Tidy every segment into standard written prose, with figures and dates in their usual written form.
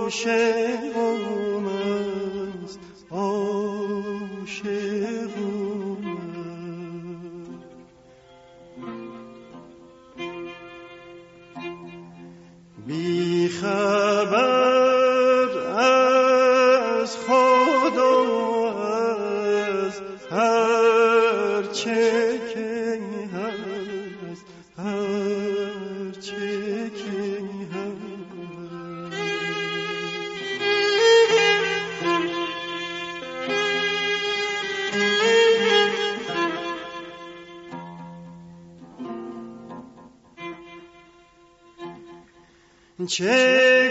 چه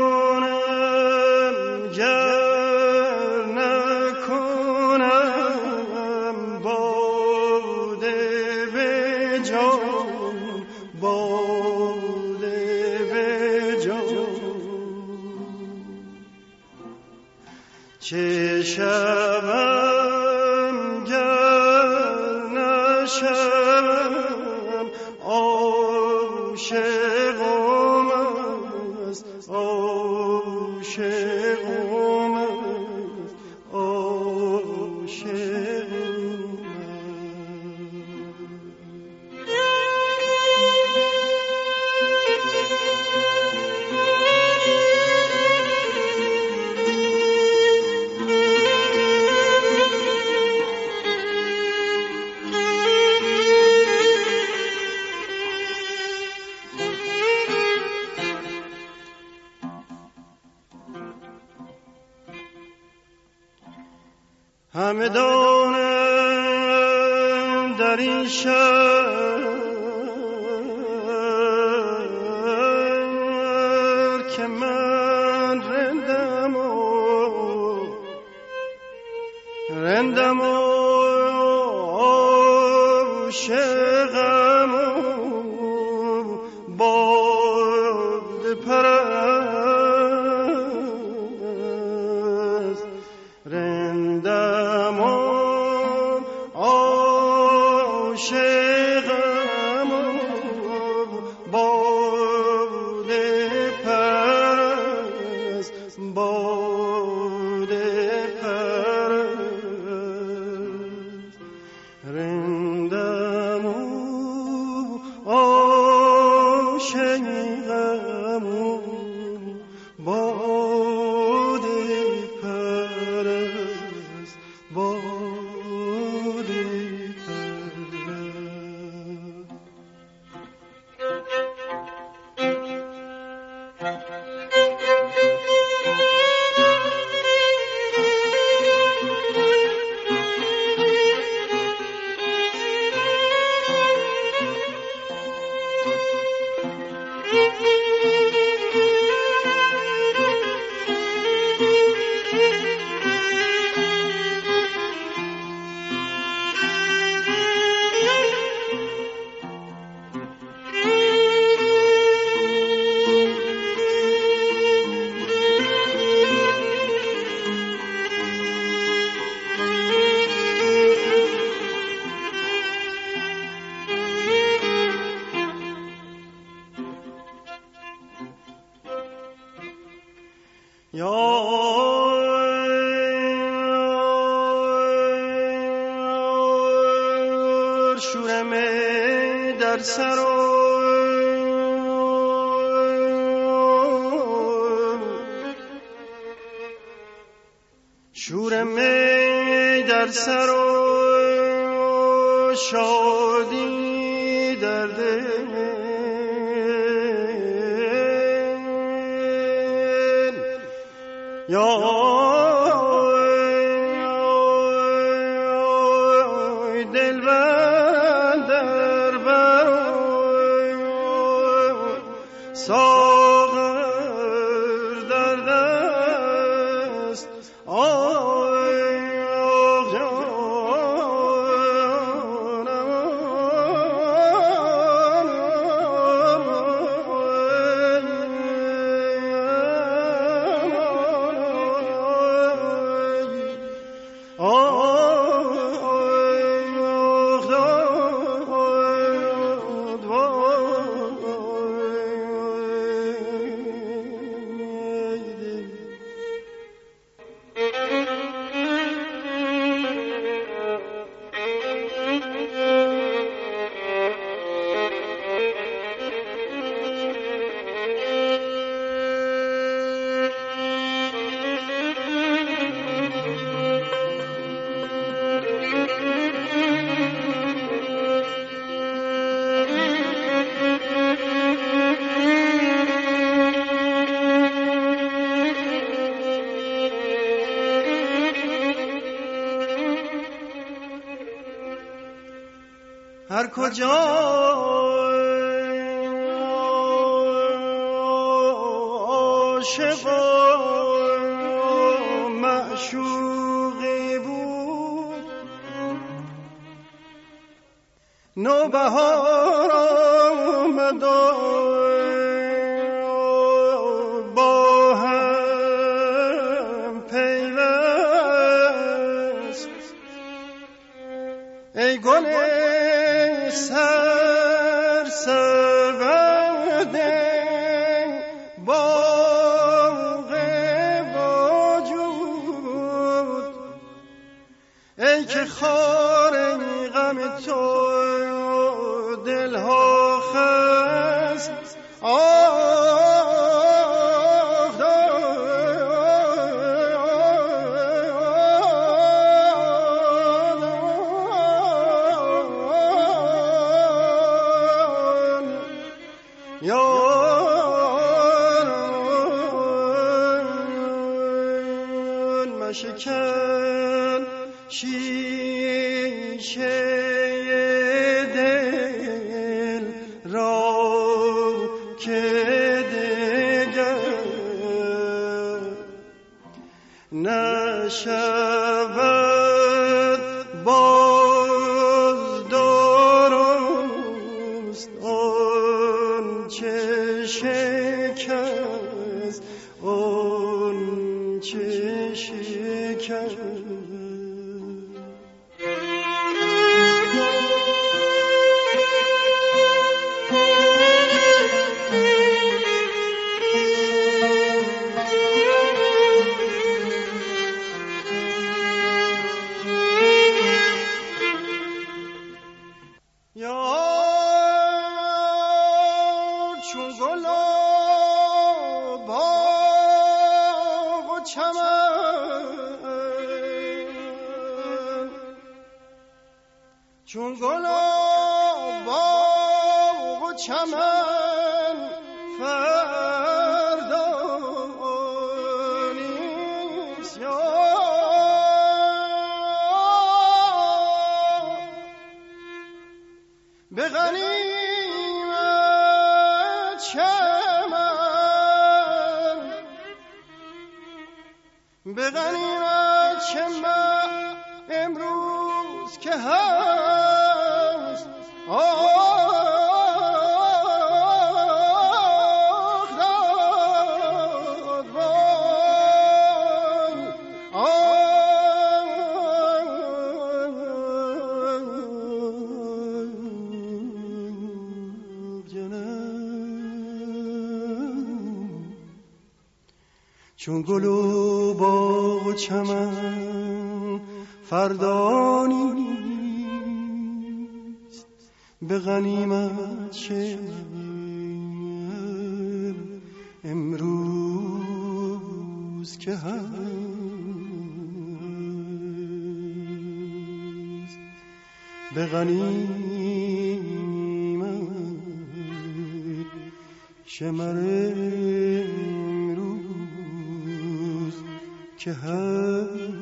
کنم گر نکنم باده به جان، باده به جان. چه شوم گر نشوم عاشقم است، عاشقم است، عاشقم همه دانم در این شهر که من رندم و عاشقم و باده پرست، رندم و عاشقم و باده پرست، باده پرست، رندم و عاشقم و باده پرست، باده شورم در سر شورم در سر و شادی در دل، ساغر در دست، آه جانم هر کجا عاشق و معشوقی بود، نوبهار آمد با هم پیوست. ای گل سرسبده باغ وجود، ای که خار غم تو دلها خست. شکن شیشه دل را که دگر نشود باز درست آن چه شکست، آن چه شکست. چون گل و باغ و چمن، چون گل و باغ و چمن فردا نیست. به غنیمت چمن، به غنیمت چمن امروز که هست. چون گل و باغ و چمن فردا نیست، به غنیمت چمن امروز که هست. به غنیمت چمن که هست.